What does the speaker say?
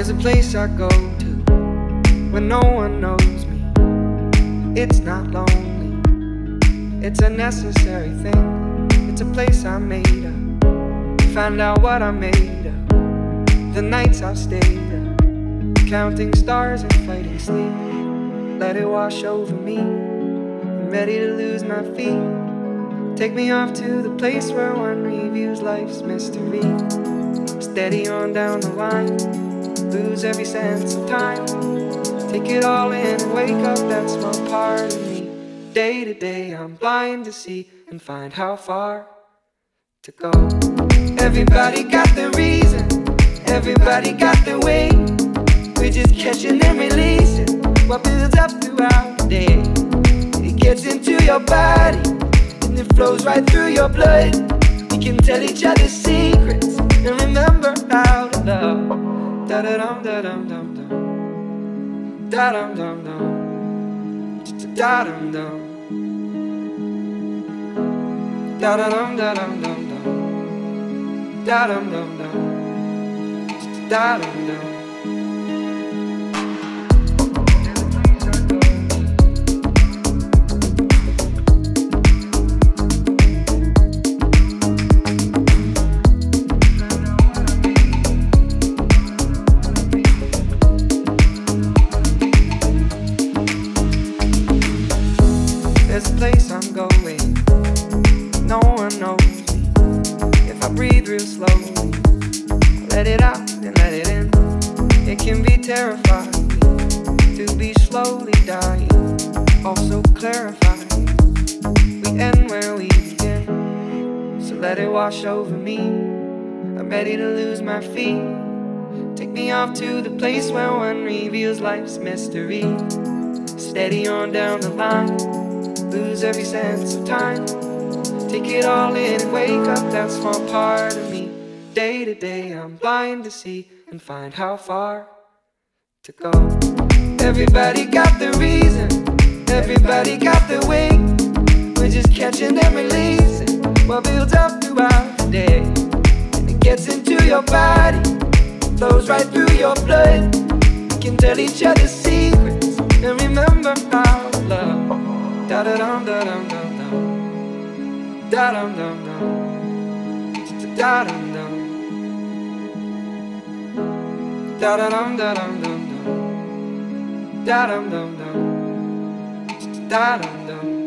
There's a place I go to when no one knows me. It's not lonely, it's a necessary thing. It's a place I made up, find out what I made of. The nights I've stayed up, counting stars and fighting sleep. Let it wash over me, I'm ready to lose my feet. Take me off to the place where one reviews life's mystery. Steady on down the line, lose every sense of time. Take it all in and wake up that small part of me. Day to day I'm blind to see and find how far to go. Everybody got their reason, everybody got their way. We're just catching and releasing what builds up throughout the day. It gets into your body and it flows right through your blood. We can tell each other secrets and remember how to love. Da-da-dum, da-dum, dum, dum. Da-dum, dum, dum. Da-dum, dum. Da-da-dum, da-dum, dum, dum. Da-dum, dum, dum. Da-dum, dum. There's a place I'm going, no one knows me. If I breathe real slowly, let it out and let it in. It can be terrifying to be slowly dying, also clarifying. We end where we begin, so let it wash over me. I'm ready to lose my feet. Take me off to the place where one reveals life's mystery. Steady on down the line, lose every sense of time. Take it all in and wake up that small part of me. Day to day I'm blind to see and find how far to go. Everybody got their reason, everybody got their way. We're just catching and releasing what builds up throughout the day. And it gets into your body, flows right through your blood. We can tell each other secrets and remember how to love. Da-da-dum, da-dum, dum, dum. Da-dum, dum, dum. Da-dum, dum. Da-da-dum, da-dum, dum, dum. Da-dum, dum, dum. Da-dum, dum.